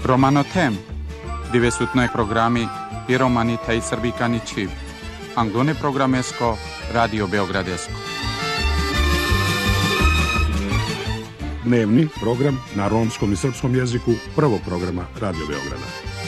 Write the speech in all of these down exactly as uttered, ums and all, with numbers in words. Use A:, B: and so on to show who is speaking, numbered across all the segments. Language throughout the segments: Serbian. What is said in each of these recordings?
A: Romanotem, dove su noi programi i romani taj srbikani čiv. Anglone programesko, Radio Beogradesko.
B: Dnevni program na romskom i srpskom jeziku prvog programa Radio Beograda.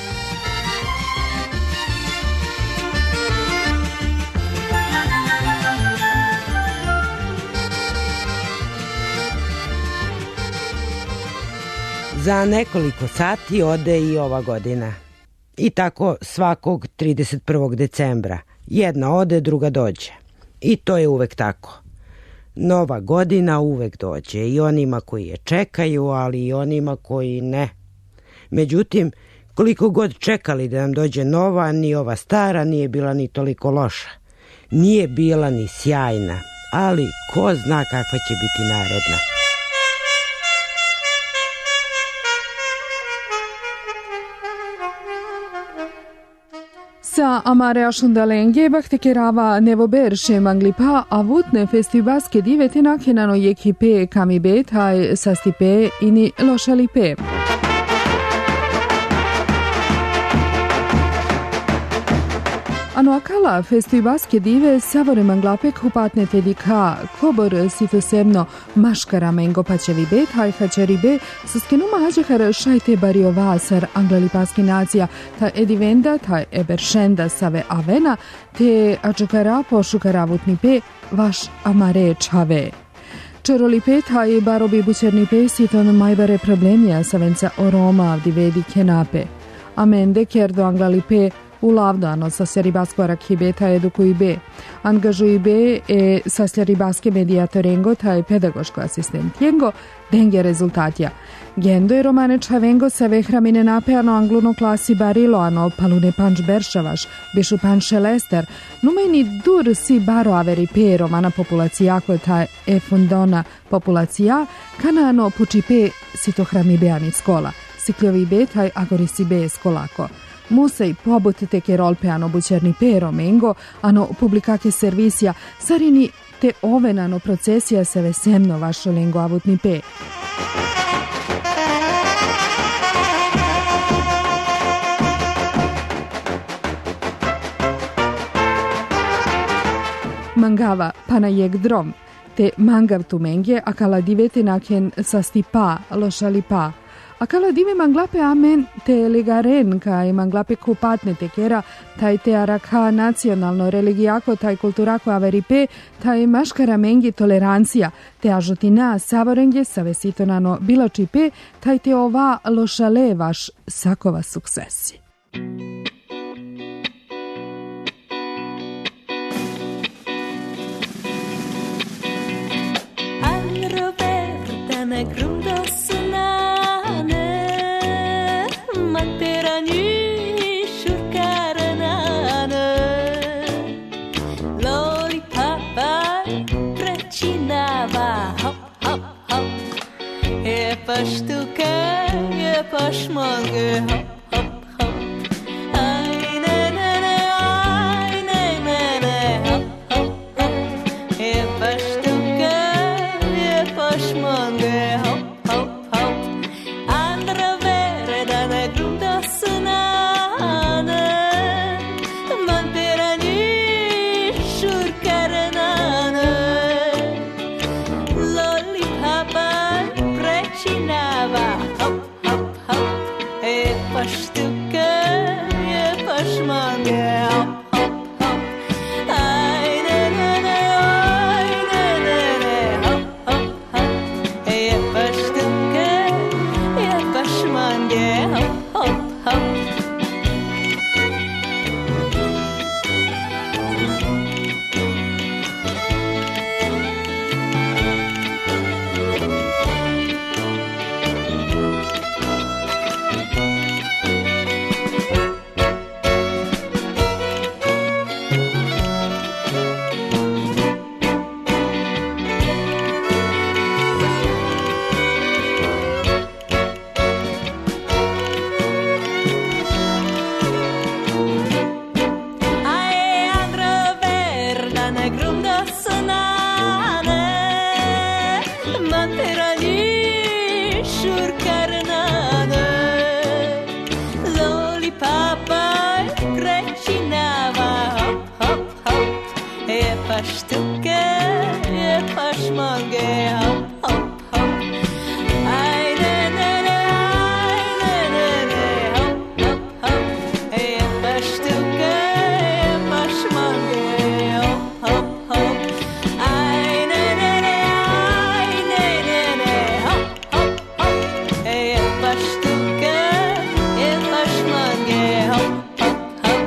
C: Za nekoliko sati ode i ova godina. I tako svakog trideset prvog decembra. Jedna ode, druga dođe. I to je uvek tako. Nova godina uvek dođe i onima koji je čekaju, ali i onima koji ne. Međutim, koliko god čekali da nam dođe nova, ni ova stara nije bila ni toliko loša. Nije bila ni sjajna, ali ko zna kakva će biti naredna.
D: Sa amare ashundalenge baktekerava nevoberše manglipa avutne festivalske divete nakenano jekipe kamibe taj sastipe ini lošalipe. Ano akala festivalske dive savore manglape kupatne tedika kobor sitosebno maškara mengo pačevi bet hajhačari be suskenuma hađehar šajte bariovasar anglalipaski nacija ta edivenda ta eberšenda save avena te ačukara pošukaravutni pe vaš amare čave. Čerolipe taj barobi bučerni pe siton majbare problemija savenca oroma divedi kenape. Amende kerdo anglalipe u lavdano sa seribasko rakibeta edukuji be. Angažuji be e sa seribaske mediatorengo taj pedagoško asistentijengo denge rezultatija. Gendo je romane čavengo sa vehramine napeano angluno klasi barilo ano palune panč beršavaš, bišu panče lester, numeni dur si baro averi pe romana populacijako taj e fundona populacija, kana ano puči pe sitohrami beani skola, sikljovi be taj agorisi be skolako. Musej pobut ke rolpe ano bućerni pero mengo, ano publikake servisija, sarini te ovenano procesija se vesemno vašo lengo avutni pe. Mangava pana jeg drom, te mangav tu menge, akala divete naken sastipa, lošalipa. Akala dive manglape amen te legaren kaj manglape kupatne tekera, taj te araka nacionalno religijako, taj kulturako averipe, taj maškara mengi tolerancija, te ažotina savorenge savesitonano bilačipe, taj te ova lošale vaš sakova suksesi.
E: Roberta na grundosuna je pa štuka, je pa šmonge, hop, hop, hop. Aj, ne, ne, ne, aj, ne, ne, ne, hop, hop, hop. Je pa štuka, je pa šmonge, hop, hop, hop. Andra vere da ne grunda sunane, manterani šurkarenane. Loli papa Činava, hop, hop, hop, je pa štuka, je pa šmonge, hop, hop, hop. Aj, ne, ne, ne, aj, ne, ne, ne, hop, hop, hop, je mange hop hop hop. Aj ne ne ne aj ne ne ne hop hop hop. Ej baš tuke baš mange hop hop hop. Aj ne ne ne aj ne ne ne hop hop hop. Ej baš tuke baš mange hop hop hop.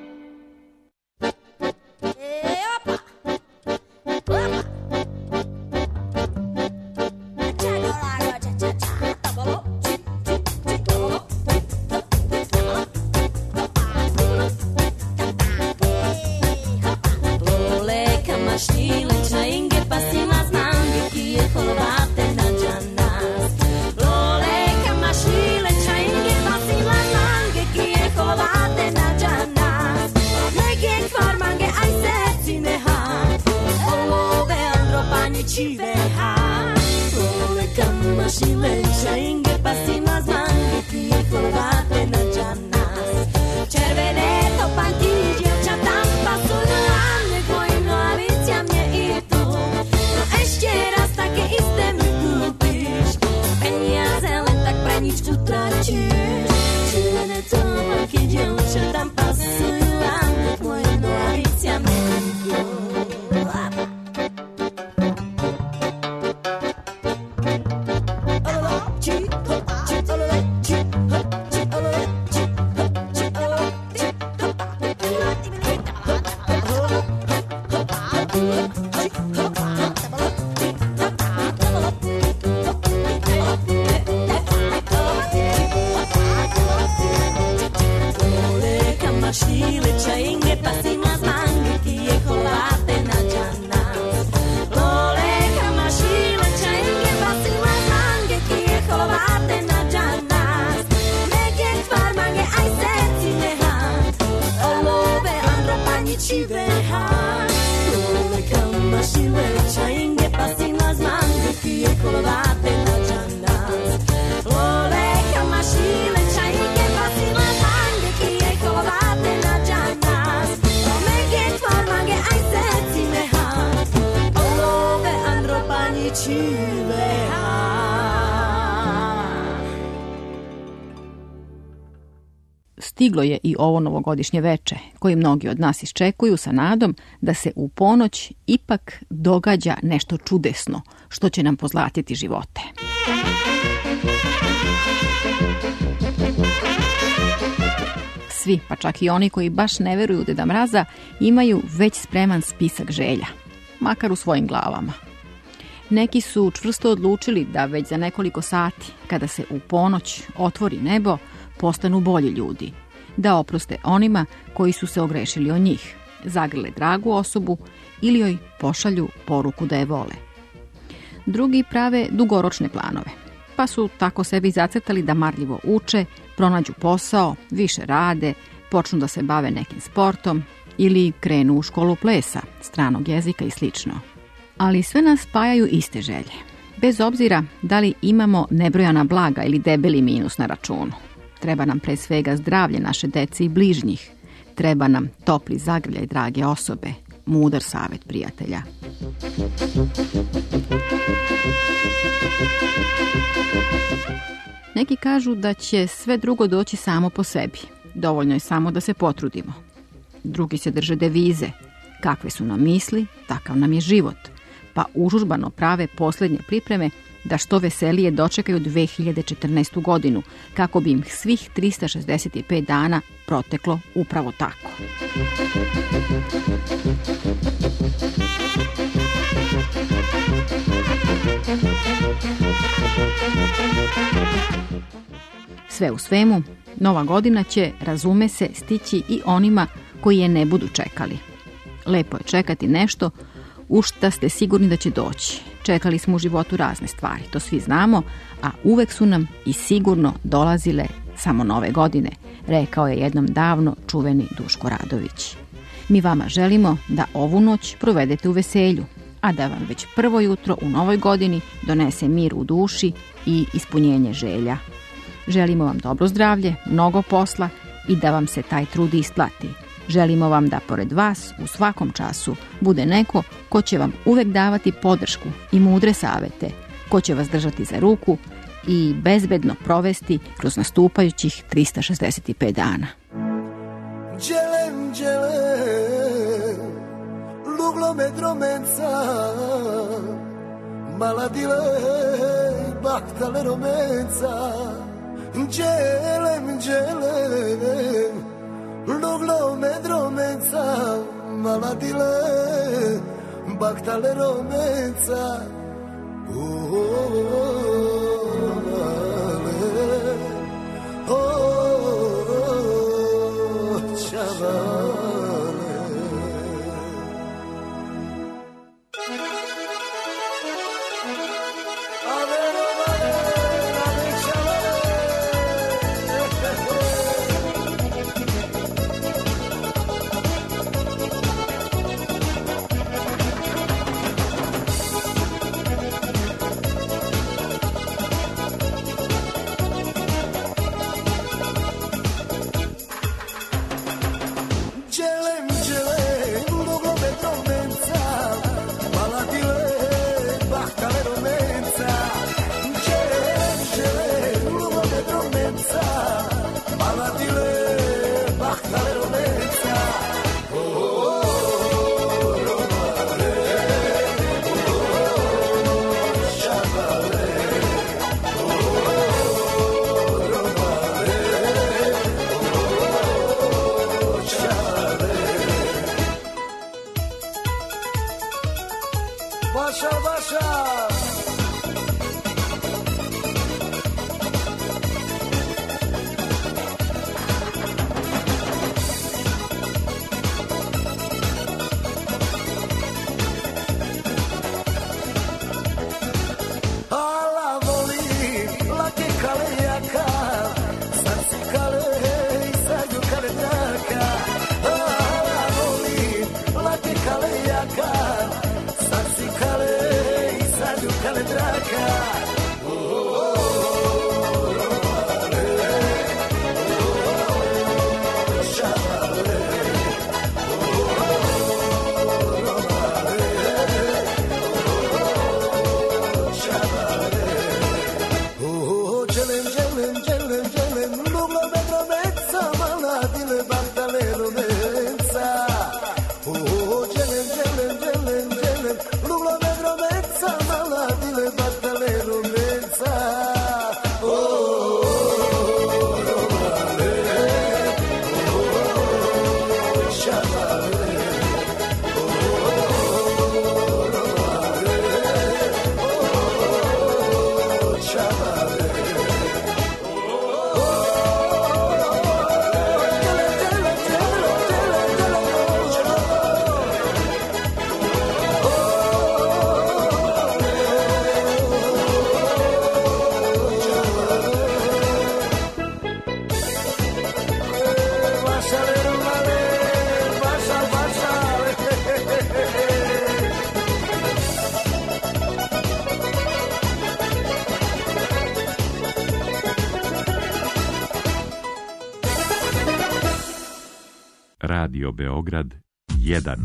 F: Stiglo je i ovo novogodišnje veče, koji mnogi od nas iščekuju sa nadom da se u ponoć ipak događa nešto čudesno, što će nam pozlatiti živote. Svi, pa čak i oni koji baš ne veruju u Deda Mraza, imaju već spreman spisak želja, makar u svojim glavama. Neki su čvrsto odlučili da već za nekoliko sati, kada se u ponoć otvori nebo, postanu bolji ljudi, da oproste onima koji su se ogrešili o njih, zagrle dragu osobu ili joj pošalju poruku da je vole. Drugi prave dugoročne planove, pa su tako sebi zacrtali da marljivo uče, pronađu posao, više rade, počnu da se bave nekim sportom ili krenu u školu plesa, stranog jezika i slično. Ali sve nas spajaju iste želje, bez obzira da li imamo nebrojana blaga ili debeli minus na računu. Treba nam pre svega zdravlje naše dece i bližnjih. Treba nam topli zagrljaj drage osobe, mudar savjet prijatelja. Neki kažu da će sve drugo doći samo po sebi. Dovoljno je samo da se potrudimo. Drugi se drže devize. Kakve su nam misli, takav nam je život. Pa užužbano prave posljednje pripreme da što veselije dočekaju dve hiljade četrnaestu godinu, kako bi im svih trista šezdeset pet dana proteklo upravo tako. Sve u svemu, nova godina će, razume se, stići i onima koji je ne budu čekali. Lepo je čekati nešto u šta ste sigurni da će doći. Čekali smo u životu razne stvari, to svi znamo, a uvek su nam i sigurno dolazile samo nove godine, rekao je jednom davno čuveni Duško Radović. Mi vama želimo da ovu noć provedete u veselju, a da vam već prvo jutro u novoj godini donese mir u duši i ispunjenje želja. Želimo vam dobro zdravlje, mnogo posla i da vam se taj trud isplati. Želimo vam da pored vas u svakom času bude neko ko će vam uvek davati podršku i mudre savete, ko će vas držati za ruku i bezbedno provesti kroz nastupajućih trista šezdeset pet dana.
G: Gelem, gelem, luglo medromenca, maladile, bahtale romenca. Gelem, gelem, luglo medromenca, maladile, bahtale romenca. Oh, oh, oh, oh, oh, chavale. Avero vale, ave chavale. Başa başa. Ala voli lake kalejaka, sarsi kale i saju kale draka. Ala voli lake kalejaka, sarsi kale i saju kale draka.
H: Radio Beograd jedan.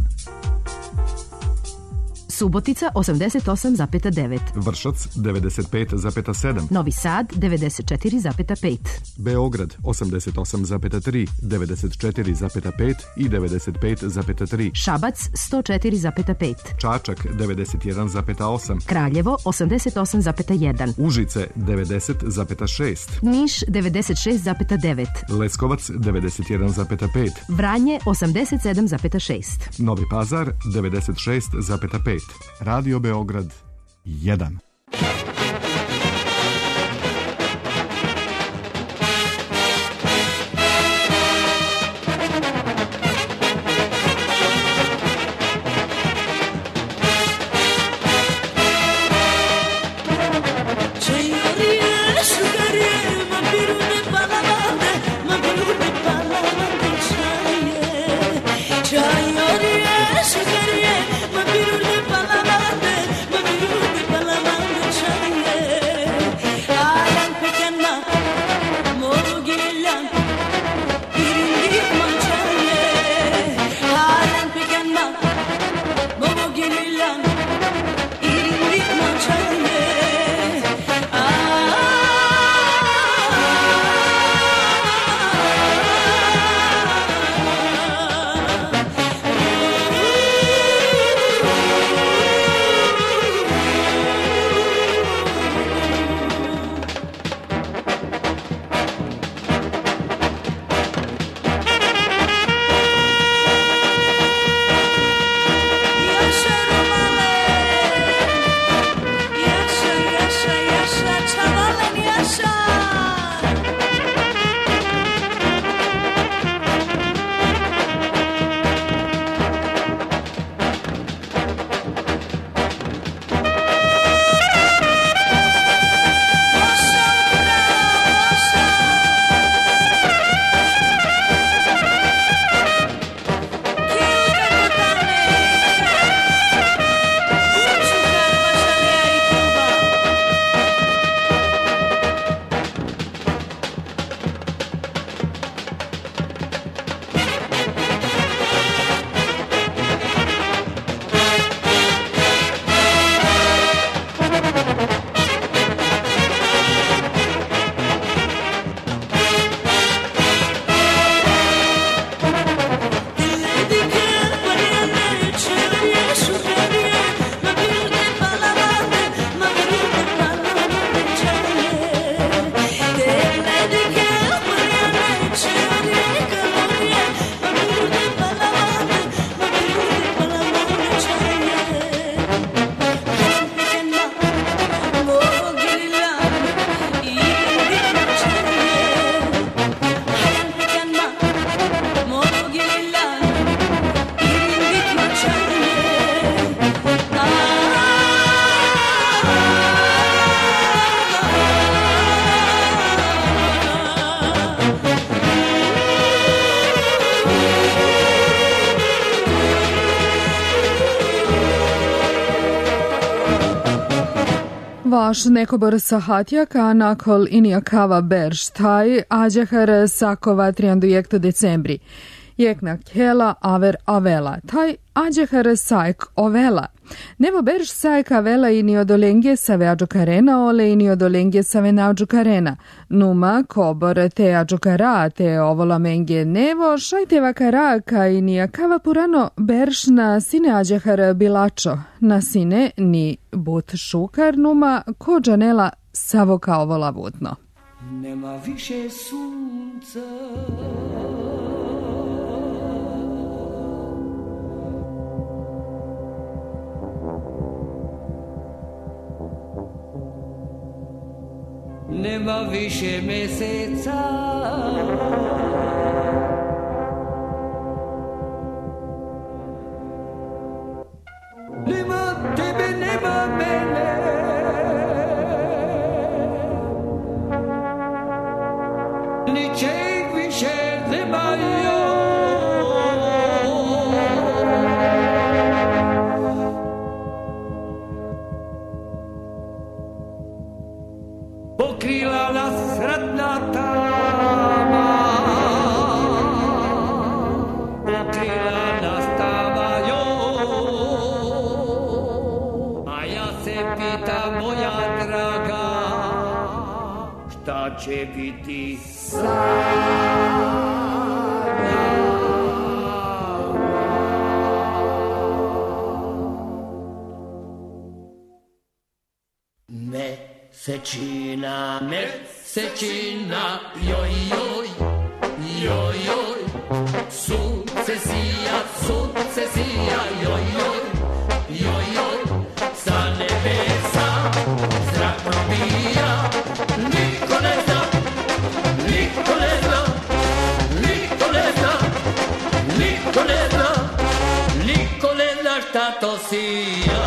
I: Subotica osamdeset osam zarez devet.
B: Vršac devedeset pet zarez sedam.
I: Novi Sad devedeset četiri zarez pet.
B: Beograd osamdeset osam zarez tri, devedeset četiri zarez pet i devedeset pet zarez tri.
I: Šabac sto četiri zarez pet.
B: Čačak devedeset jedan zarez osam.
I: Kraljevo osamdeset osam zarez jedan.
B: Užice devedeset zarez šest.
I: Niš devedeset šest zarez devet.
B: Leskovac devedeset jedan zarez pet.
I: Vranje osamdeset sedam zarez šest.
B: Novi Pazar devedeset šest zarez pet. Radio Beograd jedan.
E: Palabra
D: Vaš nekobor sahatjaka nakol inijakava berš taj ađahar sakova triandu jekto decembri. Jekna kjela aver avela, taj ađahar sajk ovela. Nevo berš sajk avela ini odolengje save ađukarena ole ini odolengje save nađukarena. Numa kobor te ađukara te ovolamengje nevo šajteva karaka inijakava purano berš na sine ađahar bilačo. Na sine ni but šukar numa ko džanela savo kao vola butno.
G: Nema više sunca, nema više meseca, nema tebe, nema mene, ničeg više nema joj. Pokrila nas ratna tama, pokrila nas tama joj. A ja se pitam, moja draga, šta će biti mesečina, mesečina, joj, joj, joj, joj, sunce sija, sunce sija, joj, joj, joj, joj, sa nebesa zrak probija, niko ne zna, niko ne zna, niko ne zna, niko ne zna, niko ne zna šta to sija.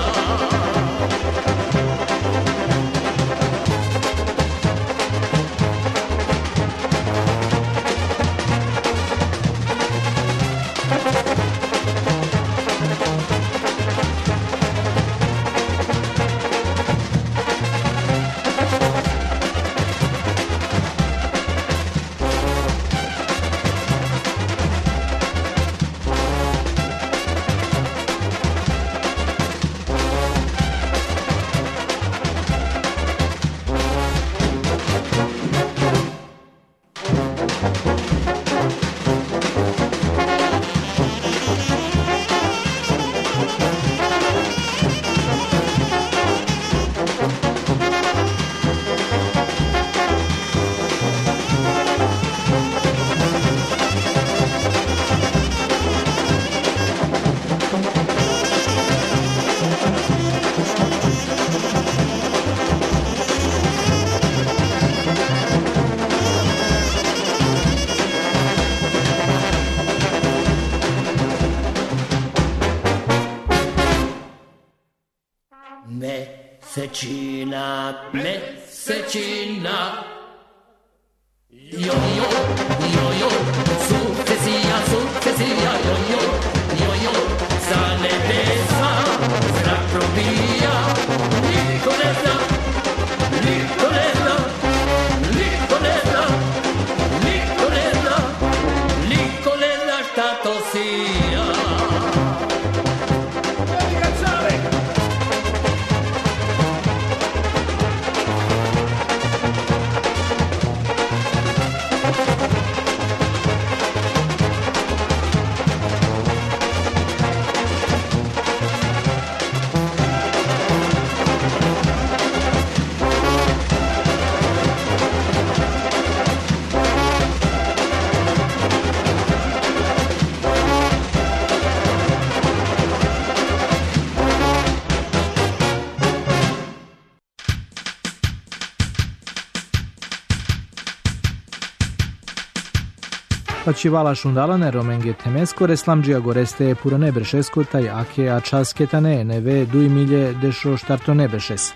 G: Mesečina, mesečina, joj, joj, joj, joj, sunce sija, sunce sija, joj, joj, joj, joj, sa nebesa zrak probija, niko ne zna, niko ne zna, niko ne zna, niko ne zna, niko ne zna šta to sija.
J: Pačivala šundalane romenge temesko reslamđija goreste puro nebrešesko taj ake a čas ketane neve duj milje dešo štarto nebrešes.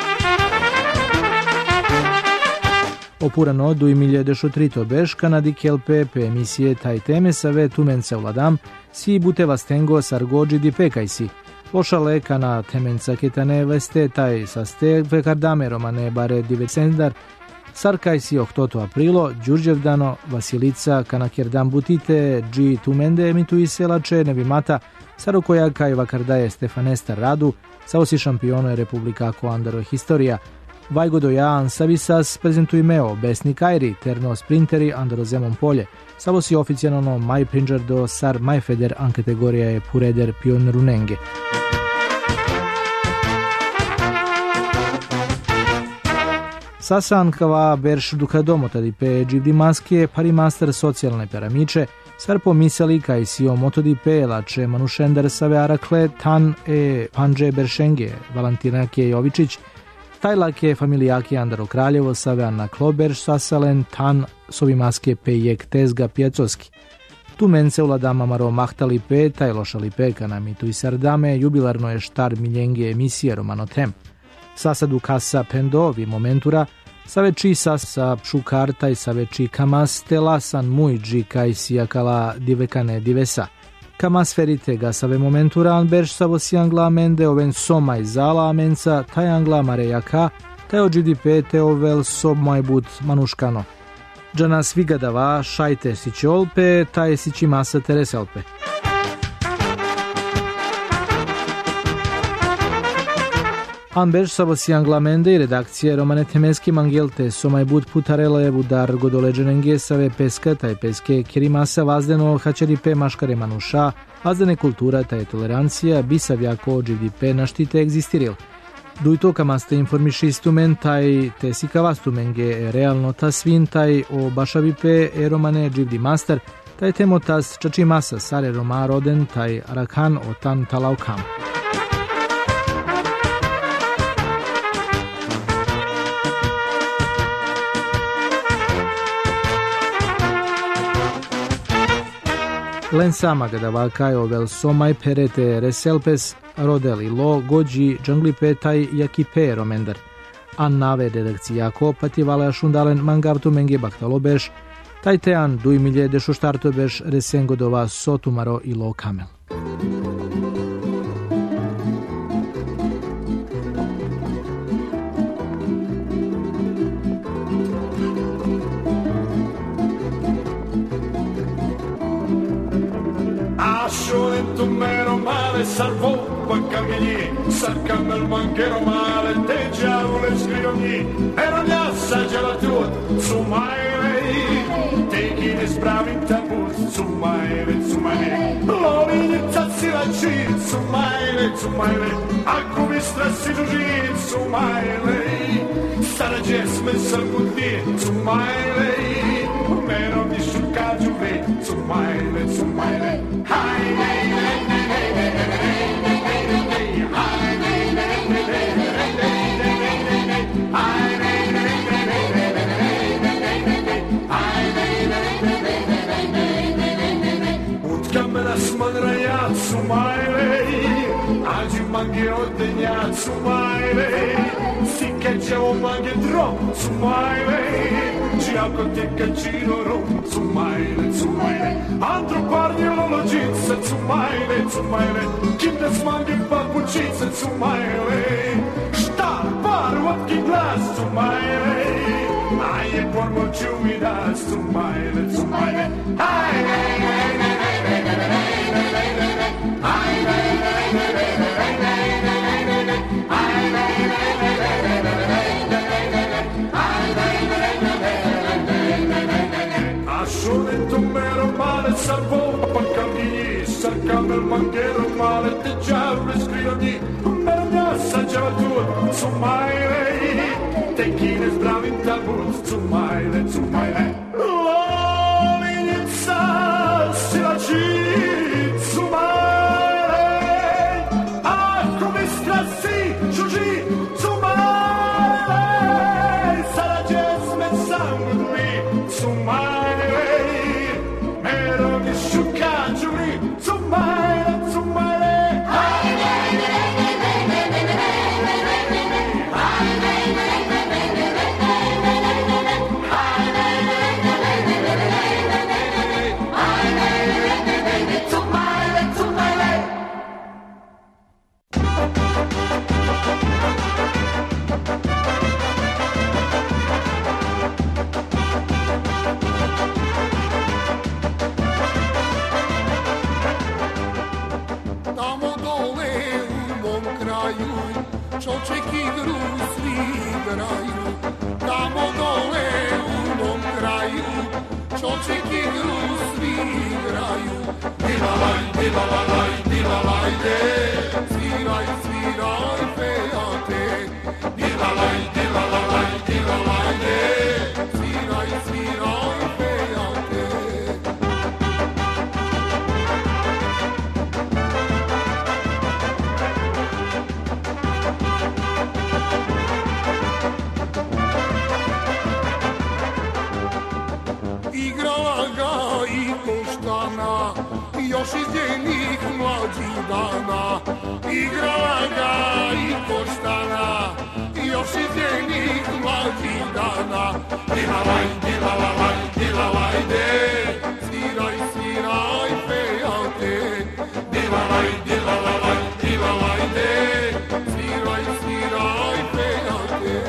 J: Opurano duj milje dešo trito beš kanadi kelpe pe emisije taj teme save tumense vladam si buteva stengo sargođi di pekajsi. Loša leka na temenca ketane veste taj saste vekardame romane bare divesendar Sarkajsi oktoto aprilo, Đurđevdano, Vasilica, Kanakerdam Butite, G. Tumende emituiselače Nevimata, Sarokojaka i Vakardaje Stefanesta Radu, Savosi šampione Republika Koandaro Historija, Vajgodoja Savisas prezentujmeo Besni Kajri, Terno Sprinteri Andaro Zemon Polje, Savosi oficijalno Maj Prinđardo Sar Majfeder an kategorija je Pureder Pion Runenge. Sasankava berš dukadomotadi pe dživdimaske parimaster socijalne peramiče, sar pomisali kaj si o motodipe lače manušender save arakle tan e panđe beršenge Valentina Kejovičić, tajlake familijake Andaro Kraljevo save Anna Kloberš sasalen tan sovimaske pe jek tezga pjecoski. Tu mence uladama maro mahtali pe taj lošali pe kanamitu i sardame jubilarno je štar miljenge emisije Romanotem. Sasadu kasa pendovi momentura, saveči sasa pšukarta i saveči kamas telasan mujđi kaj sijakala divekane divesa. Kamas ferite ga save momentura anberš savosi angla amende oven soma i zala amenca, taj angla marejaka, taj ođidi pete ovel sob majbut manuškano. Džana svigadava šajte sići olpe, taj sići masa tereselpe. Amberž savosi anglamende i redakcije Romane Temeski mangelte somaj bud putarele budar godoleđenenge save peska taj peske kerimasa vazdeno hačeri pe maškare manuša, vazdene kultura taj tolerancija bisav jako ođivdi pe naštite egzistiril. Dujto kamaste informišistumen taj tesikavastumenge realno ta svin taj o bašavi pe e Romane dživdi master, taj temotas čači masa sare Roma roden taj arakan o tan talaukam. Len sama gadavakaj ovel somaj perete reselpes rodeli lo gođi džanglipe taj jakipe romendar. An nave redakcijako pativala šundalen mangavtu menge baktalobeš, taj tean dujmilje dešuštartobeš resengodova sotumaro i lo kamel.
K: Tu mero male salvò Pancamigli, sarcamel manchero male te giavole scriogni e non gli assaggia la tua su mai te chi ne spravi in tabù su mai su mai lo iniziazzi la ci su mai su mai a come stressi giugi su mai stare gesme salguti su mai mero di sciuccaggio su mai su mai hai Smadrajazzu mai lei, oggi mangi o degnazzu mai lei, si che c'è un mangi troppo su mai lei, ci ha con te che ci loro su mai lei, su mai lei, altro guardi l'ologizza su mai lei, su mai lei, chi ne smangi papucizza su mai lei, sta paru a chi glas su mai lei, ai e pormo ci umidas su mai lei, su mai lei, ai lei, lei, lei, Assolento mero male salvo Pancamigli, sarcamel manchero male te giavole scriogni mero mi assaggiava tu su mai lei te chi ne sbravi in tabù su mai lei, su mai lei lo iniziassi la ci su mai lei ah come strassi giugi su mai lei sarà gesme sangue su mai dilalaj, dilalaj, dilalajde, sviraj, sviraj, fejate. Dilalaj, dilalaj, dilalajde, sviraj, sviraj, fejate. Igrala ga i Koštana, još iz njenih mlađih dana. Igrala ga i Koštana, još iz njenih mlađih dana. Dilalaj, dilalaj, dilalajde, sviraj, sviraj, fejate. Dilalaj, dilalaj, dilalajde, sviraj, sviraj, fejate.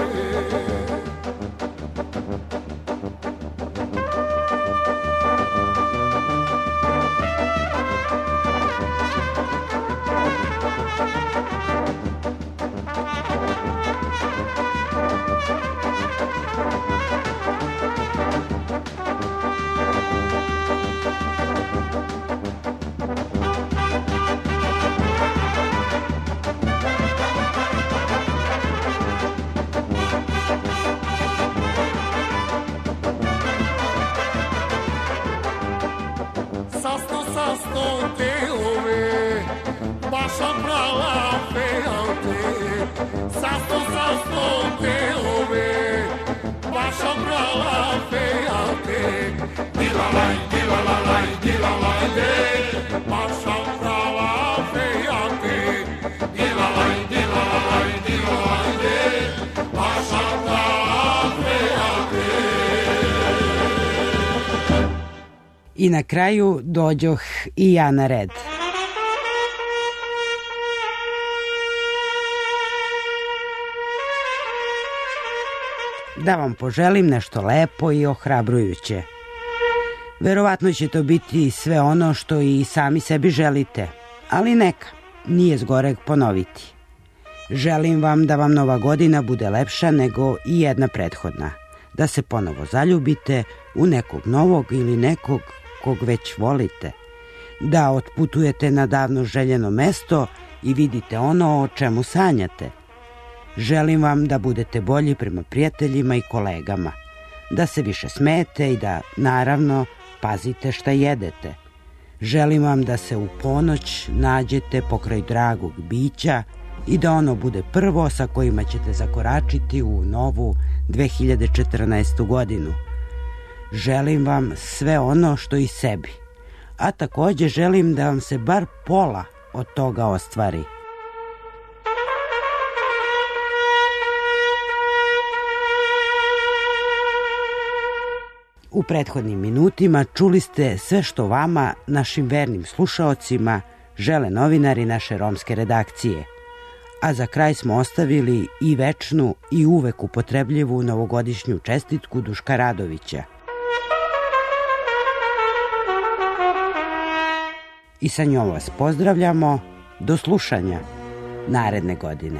K: Sasto, sasto telove, baša prava fejate. Sasto, sasto telove, baša prava fejate. Dilalaj, dilalaj, dilalajde, baša prava fejate. Dilalaj, dilalaj, dilalajde, baša prava fejate.
C: I na kraju dođoh i ja na red. Da vam poželim nešto lepo i ohrabrujuće. Verovatno će to biti sve ono što i sami sebi želite, ali neka, nije zgoreg ponoviti. Želim vam da vam nova godina bude lepša nego i jedna prethodna, da se ponovo zaljubite u nekog novog ili nekog kog već volite, da otputujete na davno željeno mesto i vidite ono o čemu sanjate. Želim vam da budete bolji prema prijateljima i kolegama, da se više smete i da, naravno, pazite šta jedete. Želim vam da se u ponoć nađete pokraj dragog bića i da ono bude prvo sa kojima ćete zakoračiti u novu dve hiljade četrnaestu godinu. Želim vam sve ono što i sebi, a također želim da vam se bar pola od toga ostvari. U prethodnim minutima čuli ste sve što vama, našim vernim slušaocima, žele novinari naše romske redakcije. A za kraj smo ostavili i večnu i uvek upotrebljivu novogodišnju čestitku Duška Radovića. I sa njom vas pozdravljamo. Do slušanja naredne godine.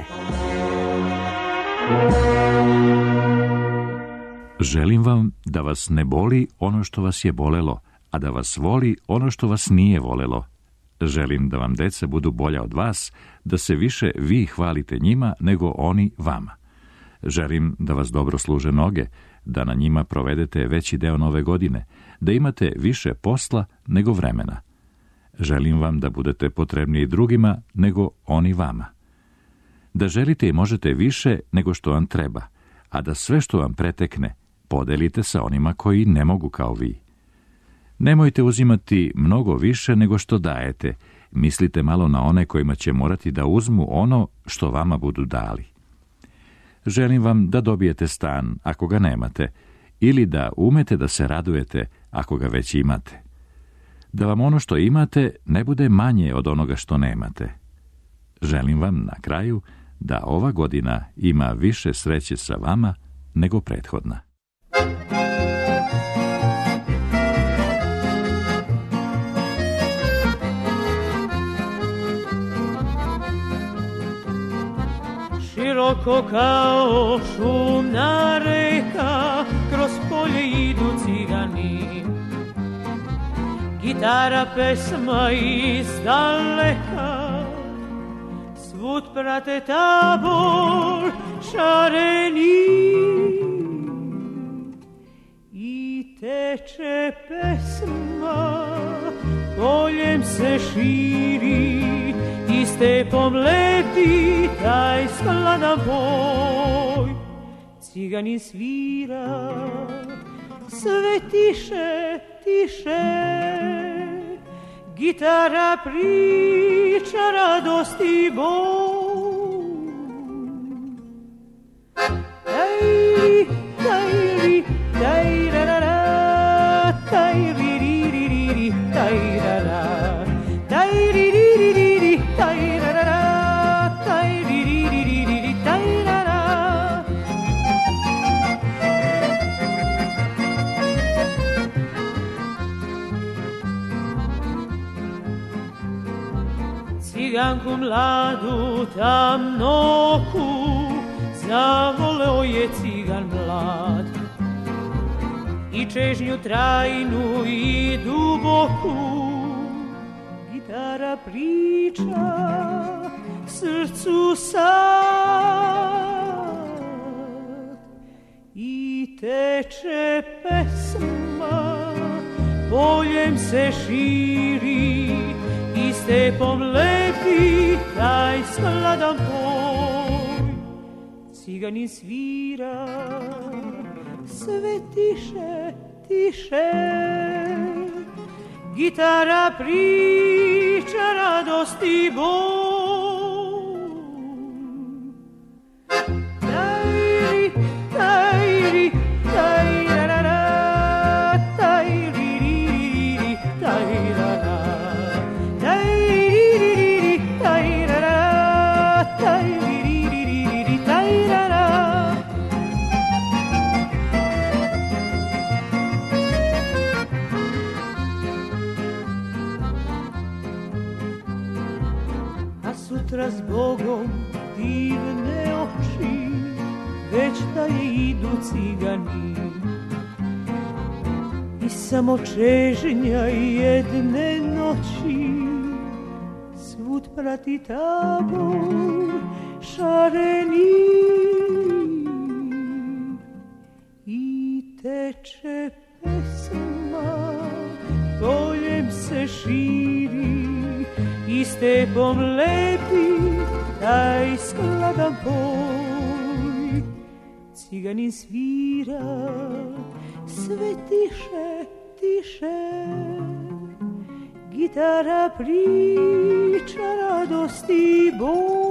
H: Želim vam da vas ne boli ono što vas je bolelo, a da vas voli ono što vas nije volelo. Želim da vam deca budu bolja od vas, da se više vi hvalite njima nego oni vama. Želim da vas dobro služe noge, da na njima provedete veći deo nove godine, da imate više posla nego vremena. Želim vam da budete potrebniji drugima nego oni vama. Da želite i možete više nego što vam treba, a da sve što vam pretekne podelite sa onima koji ne mogu kao vi. Nemojte uzimati mnogo više nego što dajete, mislite malo na one kojima će morati da uzmu ono što vama budu dali. Želim vam da dobijete stan ako ga nemate, ili da umete da se radujete ako ga već imate. Da vam ono što imate ne bude manje od onoga što nemate. Želim vam na kraju da ova godina ima više sreće sa vama nego prethodna.
E: Široko kao šumna reka, kroz polje idu cigani. gitara pesma iz daleka, svud prate tabor šareni i teče pesma, poljem se širi i stepom leti taj skladan boj. Ciganin svira, sve tiše, tiše, gitara priča radosti boj. Tajri, tajri, tajrarara, tajriririri, tajrara, tajriririri, tajrarara, tajriririri, tajrara. Ciganku mladu tamnoku zavoleo je cigan mlad, i čežnju trajnu i duboku gitara priča srcu sad. I teče pesma, poljem se širi i stepom leti taj skladan boj. Ciganin svira, sve tiše, tiše, gitara priča radosti boj. Tajri, tajri, tajrarara, tajriririri, tajrara, tajriririri, tajrara, tajriririri, tajrara. Sutra s Bogom divne oči, već da je idu cigani, i samo čežnja jedne noći svud prati tabor šareni i teče pesma, poljem se širi i stepom lepi taj skladan boj. Ciganin svira, sve tiše, tiše, gitara priča radosti boj.